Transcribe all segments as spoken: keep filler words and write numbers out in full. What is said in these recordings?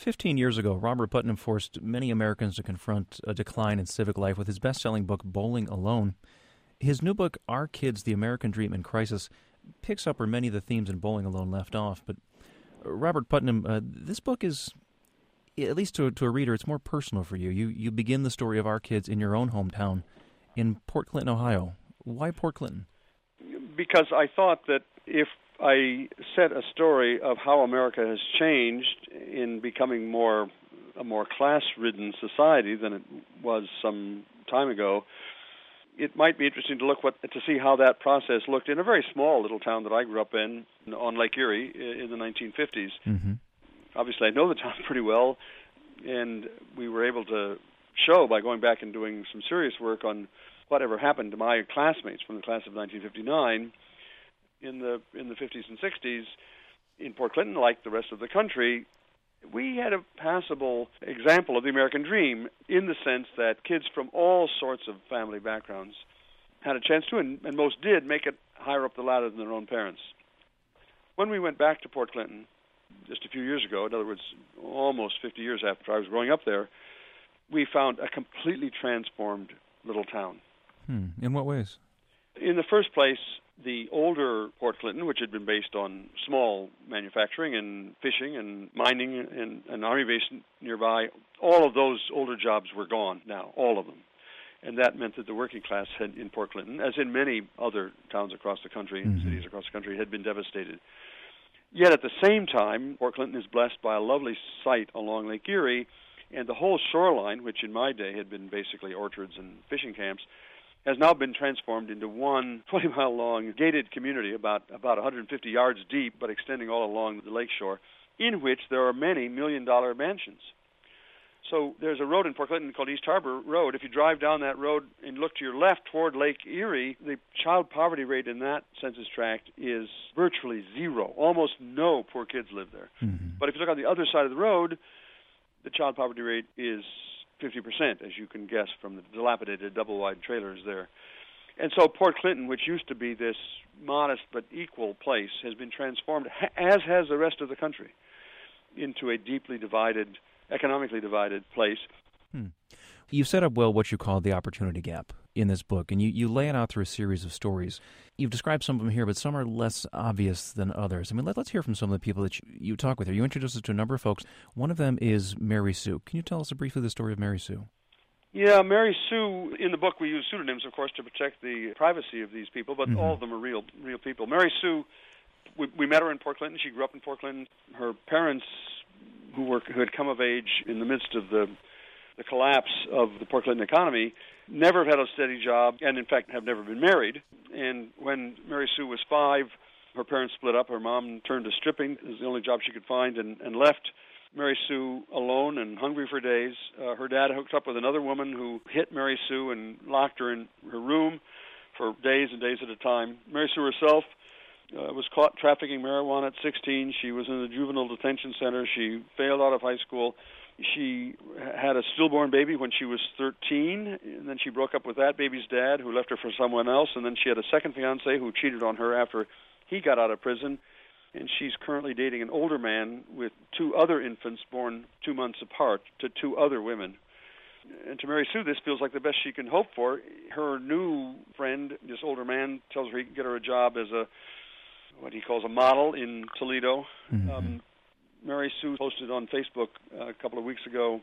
Fifteen years ago, Robert Putnam forced many Americans to confront a decline in civic life with his best-selling book, Bowling Alone. His new book, Our Kids, The American Dream in Crisis, picks up where many of the themes in Bowling Alone left off. But Robert Putnam, uh, this book is, at least to, to a reader, it's more personal for you. You you begin the story of Our Kids in your own hometown in Port Clinton, Ohio. Why Port Clinton? Because I thought that if I set a story of how America has changed in becoming more a more class-ridden society than it was some time ago, it might be interesting to look what to see how that process looked in a very small little town that I grew up in on Lake Erie in the nineteen fifties. Mm-hmm. Obviously, I know the town pretty well, and we were able to show by going back and doing some serious work on whatever happened to my classmates from the class of nineteen fifty-nine in the in the fifties and sixties in Port Clinton, like the rest of the country. We had a passable example of the American dream in the sense that kids from all sorts of family backgrounds had a chance to, and, and most did, make it higher up the ladder than their own parents. When we went back to Port Clinton just a few years ago, in other words, almost fifty years after I was growing up there, we found a completely transformed little town. Hmm. In what ways? In the first place, the older Port Clinton, which had been based on small manufacturing and fishing and mining and an army base nearby, all of those older jobs were gone now, all of them. And that meant that the working class had, in Port Clinton, as in many other towns across the country and mm-hmm. cities across the country, had been devastated. Yet at the same time, Port Clinton is blessed by a lovely site along Lake Erie, and the whole shoreline, which in my day had been basically orchards and fishing camps, has now been transformed into one twenty-mile-long gated community about, about one hundred fifty yards deep, but extending all along the lakeshore, in which there are many million-dollar mansions. So there's a road in Port Clinton called East Harbor Road. If you drive down that road and look to your left toward Lake Erie, the child poverty rate in that census tract is virtually zero. Almost no poor kids live there. Mm-hmm. But if you look on the other side of the road, the child poverty rate is fifty percent, as you can guess from the dilapidated double-wide trailers there. And so Port Clinton, which used to be this modest but equal place, has been transformed, as has the rest of the country, into a deeply divided, economically divided place. Hmm. You've set up well what you call the opportunity gap in this book, and you, you lay it out through a series of stories. You've described some of them here, but some are less obvious than others. I mean, let, let's hear from some of the people that you, you talk with here. You introduced us to a number of folks. One of them is Mary Sue. Can you tell us briefly the story of Mary Sue? Yeah, Mary Sue, in the book we use pseudonyms, of course, to protect the privacy of these people, but mm-hmm. all of them are real real people. Mary Sue, we, we met her in Port Clinton. She grew up in Port Clinton. Her parents, who were who had come of age in the midst of the the collapse of the Port Clinton economy, never have had a steady job, and in fact have never been married. And when Mary Sue was five, her parents split up. Her mom turned to stripping. It was the only job she could find, and, and left Mary Sue alone and hungry for days. Uh, her dad hooked up with another woman who hit Mary Sue and locked her in her room for days and days at a time. Mary Sue herself uh, was caught trafficking marijuana at sixteen. She was in the juvenile detention center. She failed out of high school. She had a stillborn baby when she was thirteen, and then she broke up with that baby's dad, who left her for someone else, and then she had a second fiancé who cheated on her after he got out of prison, and she's currently dating an older man with two other infants born two months apart to two other women. And to Mary Sue, this feels like the best she can hope for. Her new friend, this older man, tells her he can get her a job as a, what he calls a model in Toledo. Mm-hmm. Um, Mary Sue posted on Facebook uh, a couple of weeks ago,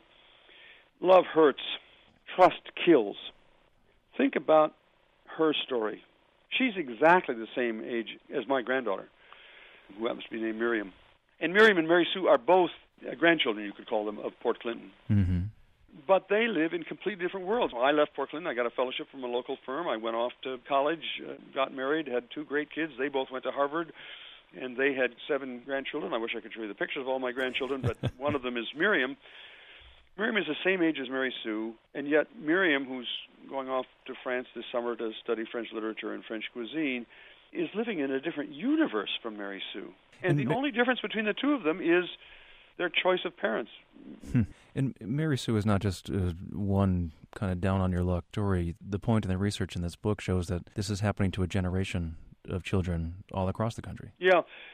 "Love hurts, trust kills." Think about her story. She's exactly the same age as my granddaughter, who happens to be named Miriam. And Miriam and Mary Sue are both uh, grandchildren, you could call them, of Port Clinton. Mm-hmm. But they live in completely different worlds. I left Port Clinton. I got a fellowship from a local firm. I went off to college, uh, got married, had two great kids. They both went to Harvard. And they had seven grandchildren. I wish I could show you the pictures of all my grandchildren, but one of them is Miriam. Miriam is the same age as Mary Sue, and yet Miriam, who's going off to France this summer to study French literature and French cuisine, is living in a different universe from Mary Sue. And, and the Ma- only difference between the two of them is their choice of parents. Hmm. And Mary Sue is not just uh, one kind of down-on-your-luck story. The point in the research in this book shows that this is happening to a generation of children all across the country. Yeah.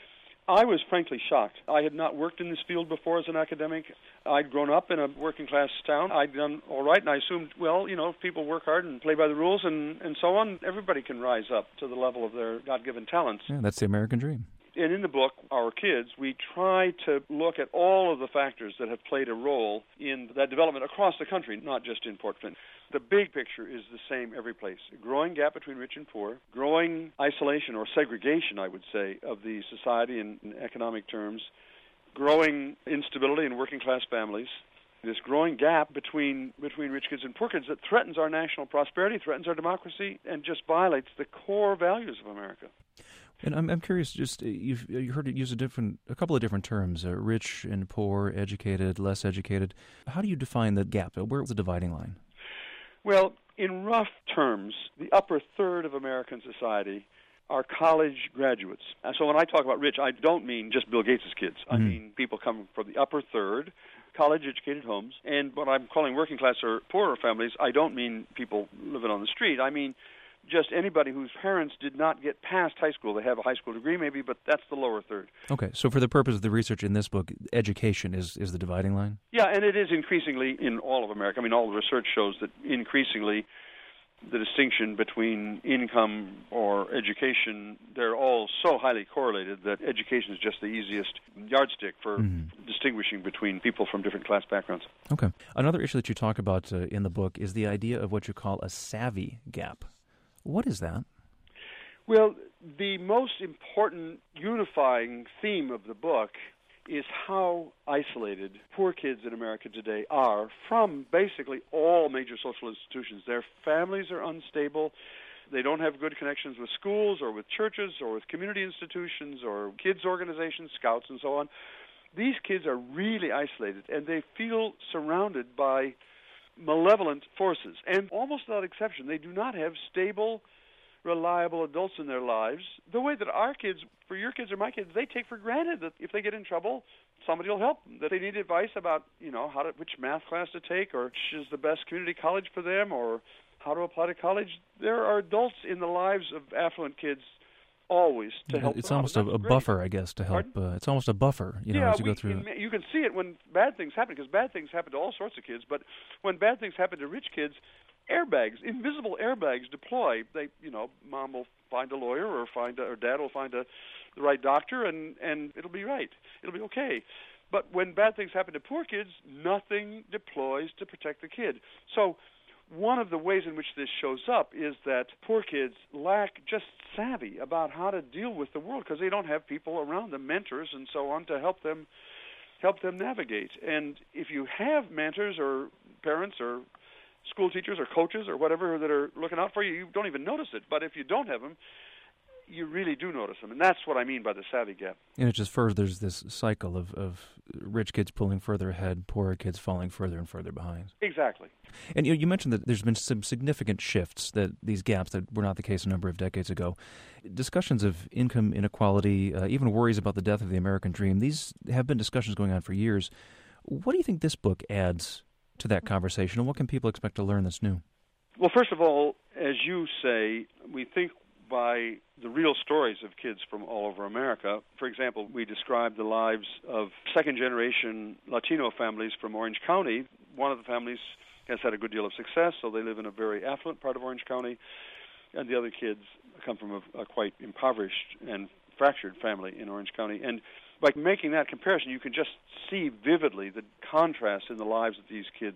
I was frankly shocked. I had not worked in this field before as an academic. I'd grown up in a working-class town. I'd done all right, and I assumed, well, you know, if people work hard and play by the rules and, and so on, everybody can rise up to the level of their God-given talents. Yeah, that's the American dream. And in the book, Our Kids, we try to look at all of the factors that have played a role in that development across the country, not just in Port Clinton. The big picture is the same every place. A growing gap between rich and poor, growing isolation or segregation, I would say, of the society in, in economic terms, growing instability in working-class families, this growing gap between between rich kids and poor kids that threatens our national prosperity, threatens our democracy, and just violates the core values of America. And I'm I'm curious. Just you've you heard it use a different, a couple of different terms: uh, rich and poor, educated, less educated. How do you define the gap? Where's the dividing line? Well, in rough terms, the upper third of American society are college graduates. And so when I talk about rich, I don't mean just Bill Gates' kids. Mm-hmm. I mean people coming from the upper third, college-educated homes. And what I'm calling working class or poorer families, I don't mean people living on the street. I mean just anybody whose parents did not get past high school. They have a high school degree maybe, but that's the lower third. Okay, so for the purpose of the research in this book, education is, is the dividing line? Yeah, and it is increasingly in all of America. I mean, all the research shows that increasingly the distinction between income or education, they're all so highly correlated that education is just the easiest yardstick for mm-hmm. distinguishing between people from different class backgrounds. Okay. Another issue that you talk about uh, in the book is the idea of what you call a savvy gap. What is that? Well, the most important unifying theme of the book is how isolated poor kids in America today are from basically all major social institutions. Their families are unstable. They don't have good connections with schools or with churches or with community institutions or kids organizations, scouts, and so on. These kids are really isolated, and they feel surrounded by malevolent forces. And almost without exception, they do not have stable, reliable adults in their lives the way that our kids, for your kids or my kids, they take for granted that if they get in trouble, somebody will help them, that they need advice about, you know, how to, which math class to take, or which is the best community college for them, or how to apply to college. There are adults in the lives of affluent kids always to help It's them almost a, a buffer, I guess, to help. Uh, it's almost a buffer, you know, yeah, as you we, go through. In, you can see it when bad things happen, because bad things happen to all sorts of kids. But when bad things happen to rich kids, airbags, invisible airbags deploy. They, you know, mom will find a lawyer, or find, a, or dad will find a, the right doctor, and and it'll be right. It'll be okay. But when bad things happen to poor kids, nothing deploys to protect the kid. So one of the ways in which this shows up is that poor kids lack just savvy about how to deal with the world because they don't have people around them, mentors and so on, to help them help them navigate. And if you have mentors or parents or school teachers or coaches or whatever that are looking out for you, you don't even notice it. But if you don't have them, you really do notice them. And that's what I mean by the savvy gap. And it just furthers this cycle of, of rich kids pulling further ahead, poorer kids falling further and further behind. Exactly. And you, you mentioned that there's been some significant shifts, that these gaps that were not the case a number of decades ago. Discussions of income inequality, uh, even worries about the death of the American dream, these have been discussions going on for years. What do you think this book adds to that conversation, and what can people expect to learn that's new? Well, first of all, as you say, we think by the real stories of kids from all over America. For example, we describe the lives of second-generation Latino families from Orange County. One of the families has had a good deal of success, so they live in a very affluent part of Orange County, and the other kids come from a, a quite impoverished and fractured family in Orange County. And by making that comparison, you can just see vividly the contrast in the lives of these kids.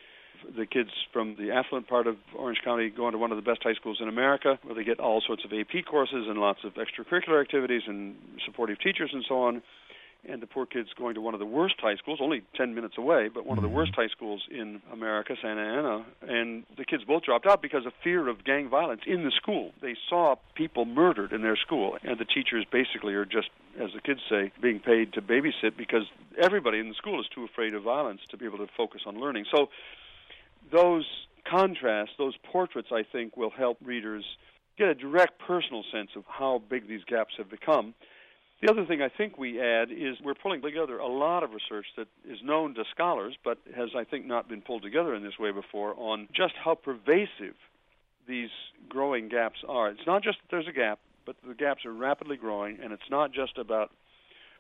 The kids from the affluent part of Orange County go into one of the best high schools in America, where they get all sorts of A P courses and lots of extracurricular activities and supportive teachers and so on. And the poor kids going to one of the worst high schools, only ten minutes away, but one mm-hmm. of the worst high schools in America, Santa Ana. And the kids both dropped out because of fear of gang violence in the school. They saw people murdered in their school, and the teachers basically are just, as the kids say, being paid to babysit because everybody in the school is too afraid of violence to be able to focus on learning. So those contrasts, those portraits, I think, will help readers get a direct personal sense of how big these gaps have become. The other thing I think we add is we're pulling together a lot of research that is known to scholars, but has, I think, not been pulled together in this way before, on just how pervasive these growing gaps are. It's not just that there's a gap, but the gaps are rapidly growing, and it's not just about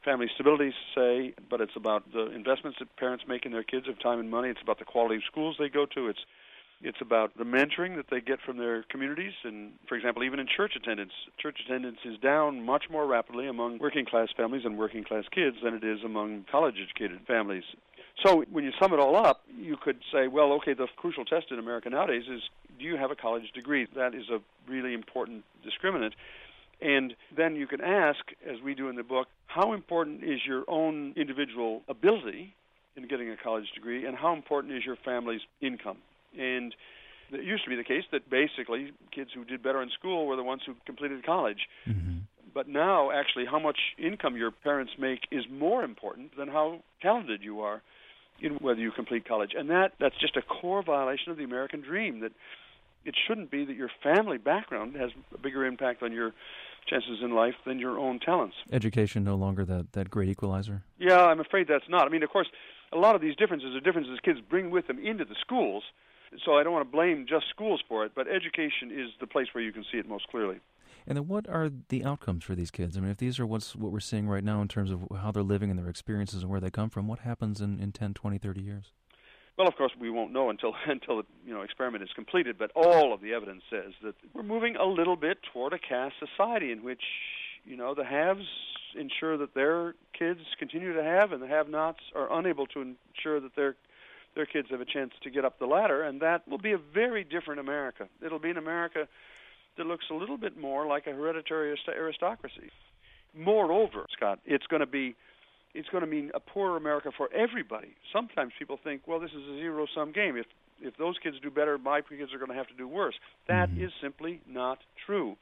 family stability, say, but it's about the investments that parents make in their kids of time and money. It's about the quality of schools they go to. It's It's about the mentoring that they get from their communities. And, for example, even in church attendance, church attendance is down much more rapidly among working-class families and working-class kids than it is among college-educated families. So when you sum it all up, you could say, well, okay, the crucial test in America nowadays is, do you have a college degree? That is a really important discriminant. And then you can ask, as we do in the book, how important is your own individual ability in getting a college degree, and how important is your family's income? And it used to be the case that basically kids who did better in school were the ones who completed college. Mm-hmm. But now, actually, how much income your parents make is more important than how talented you are in whether you complete college. And that that's just a core violation of the American dream, that it shouldn't be that your family background has a bigger impact on your chances in life than your own talents. Education no longer that, that great equalizer? Yeah, I'm afraid that's not. I mean, of course, a lot of these differences are differences kids bring with them into the schools, so I don't want to blame just schools for it, but education is the place where you can see it most clearly. And then what are the outcomes for these kids? I mean, if these are what's what we're seeing right now in terms of how they're living and their experiences and where they come from, what happens in, in ten, twenty, thirty years? Well, of course, we won't know until until the you know experiment is completed, but all of the evidence says that we're moving a little bit toward a caste society in which, you know, the haves ensure that their kids continue to have, and the have-nots are unable to ensure that their their kids have a chance to get up the ladder, and that will be a very different America. It'll be an America that looks a little bit more like a hereditary aristocracy. Moreover, Scott, it's going to be it's going to mean a poorer America for everybody. Sometimes people think, well, this is a zero-sum game. If if those kids do better, my kids are going to have to do worse. That mm-hmm. is simply not true.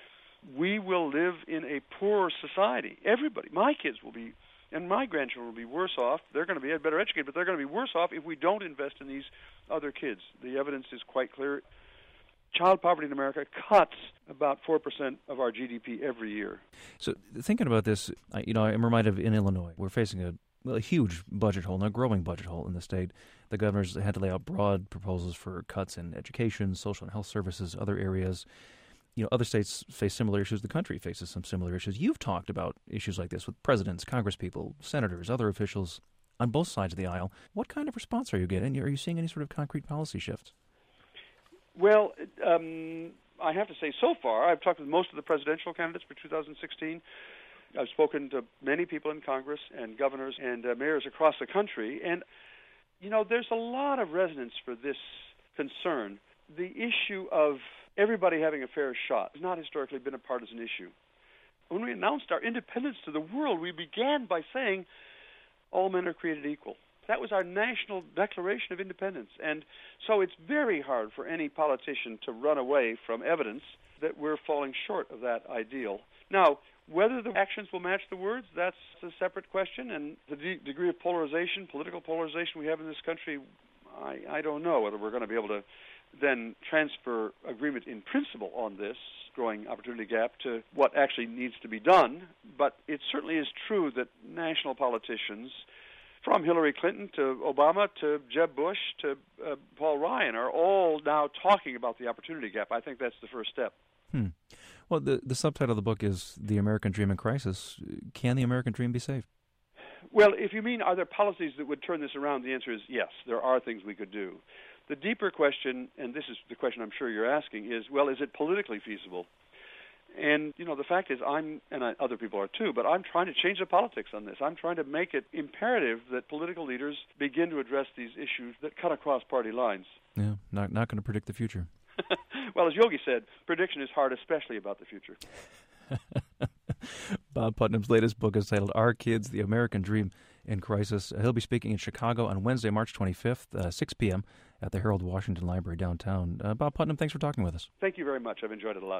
We will live in a poorer society. Everybody, my kids will be, and my grandchildren will be worse off. They're going to be better educated, but they're going to be worse off if we don't invest in these other kids. The evidence is quite clear. Child poverty in America cuts about four percent of our G D P every year. So thinking about this, you know, I'm reminded of in Illinois, we're facing a, well, a huge budget hole, and a growing budget hole in the state. The governors had to lay out broad proposals for cuts in education, social and health services, other areas. You know, other states face similar issues. The country faces some similar issues. You've talked about issues like this with presidents, congresspeople, senators, other officials on both sides of the aisle. What kind of response are you getting? Are you seeing any sort of concrete policy shifts? Well, um, I have to say, so far, I've talked with most of the presidential candidates for two thousand sixteen. I've spoken to many people in Congress and governors and uh, mayors across the country. And, you know, there's a lot of resonance for this concern. The issue of everybody having a fair shot has not historically been a partisan issue. When we announced our independence to the world, we began by saying all men are created equal. That was our national declaration of independence. And so it's very hard for any politician to run away from evidence that we're falling short of that ideal. Now, whether the actions will match the words, that's a separate question. And the de- degree of polarization, political polarization we have in this country, I, I don't know whether we're going to be able to then transfer agreement in principle on this growing opportunity gap to what actually needs to be done. But it certainly is true that national politicians, from Hillary Clinton to Obama to Jeb Bush to uh, Paul Ryan, are all now talking about the opportunity gap. I think that's the first step. Hmm. Well, the, the subtitle of the book is The American Dream in Crisis. Can the American dream be saved? Well, if you mean are there policies that would turn this around, the answer is yes, there are things we could do. The deeper question, and this is the question I'm sure you're asking, is, well, is it politically feasible? And, you know, the fact is I'm, and I, other people are too, but I'm trying to change the politics on this. I'm trying to make it imperative that political leaders begin to address these issues that cut across party lines. Yeah, not not going to predict the future. Well, as Yogi said, prediction is hard, especially about the future. Bob Putnam's latest book is titled Our Kids, The American Dream in Crisis. He'll be speaking in Chicago on Wednesday, March twenty-fifth, uh, six p.m. at the Harold Washington Library downtown. Uh, Bob Putnam, thanks for talking with us. Thank you very much. I've enjoyed it a lot.